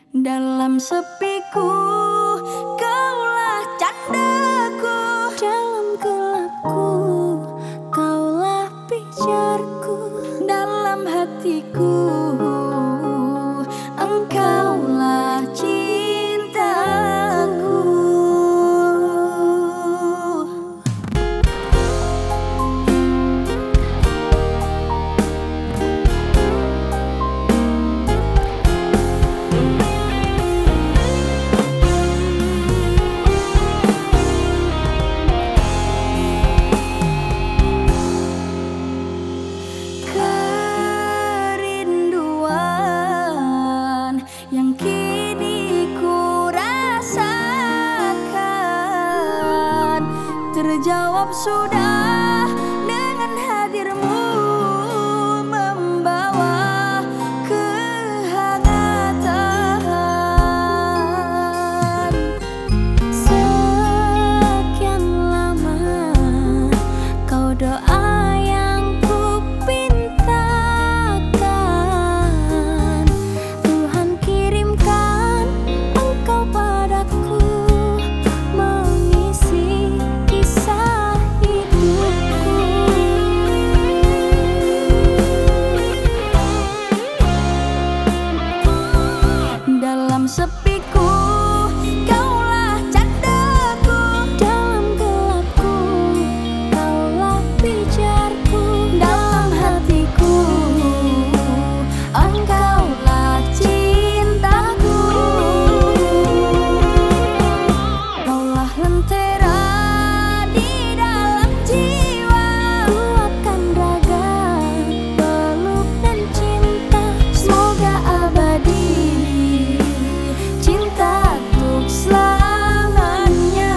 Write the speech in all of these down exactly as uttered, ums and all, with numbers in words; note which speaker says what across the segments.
Speaker 1: Dalam sepiku, kaulah candaku.
Speaker 2: Dalam gelapku, kaulah pijarku.
Speaker 1: Dalam hatiku, engkaulah cintaku. Yang kini ku rasakan terjawab sudah dengan hadirmu, membawa kehangatan.
Speaker 2: Sekian lama kau doa yang ku pintakan, Tuhan kirimkan engkau padaku, mengisi kisah hidupku.
Speaker 1: Dalam sepiku, kaulah candaku.
Speaker 2: Dalam gelapku, kaulah pijarku.
Speaker 1: Dalam hatiku, engkaulah cintaku. Kaulah lentera di dalam jiwa,
Speaker 2: Kuatkan raga, peluk dan cinta,
Speaker 1: semoga abadi, cinta untuk selamanya.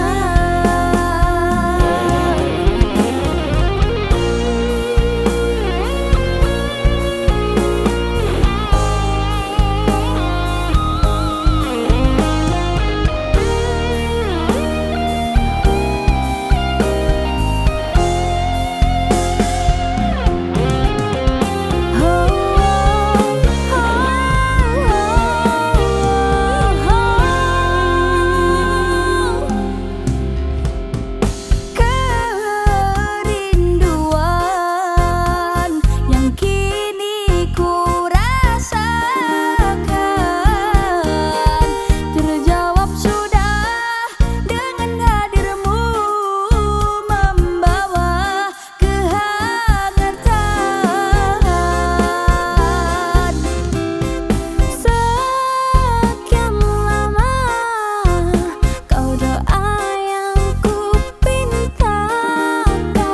Speaker 1: Kerinduan yang kini ku rasakan terjawab sudah dengan hadirmu, membawa kehangatan.
Speaker 2: Sekian lama kau doa yang ku pintakan,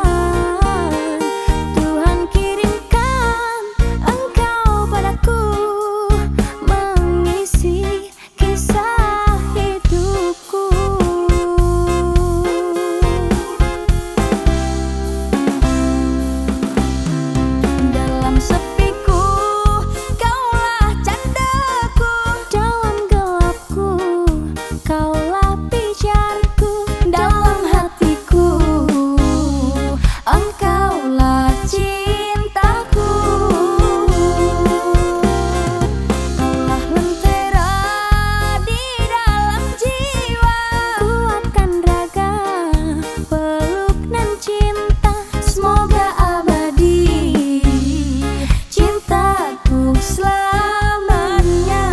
Speaker 2: Tuhan kirimkan engkau padaku, mengisi kisah hidupku.
Speaker 1: Dalam sepiku, kaulah candaku.
Speaker 2: Dalam gelapku, kaulah pijarku.
Speaker 1: Dalam hatiku, engkaulah cintaku. Kaulah lentera di dalam jiwa,
Speaker 2: Kuatkan raga, peluk dan cinta,
Speaker 1: semoga abadi, cintaku selamanya.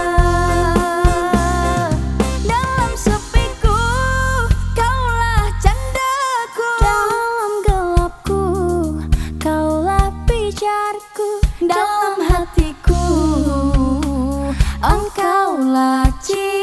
Speaker 1: Dalam sepiku, kaulah candaku.
Speaker 2: dalam gelapku, kaulah pijarku.
Speaker 1: Dalam hatiku, engkaulah cintaku.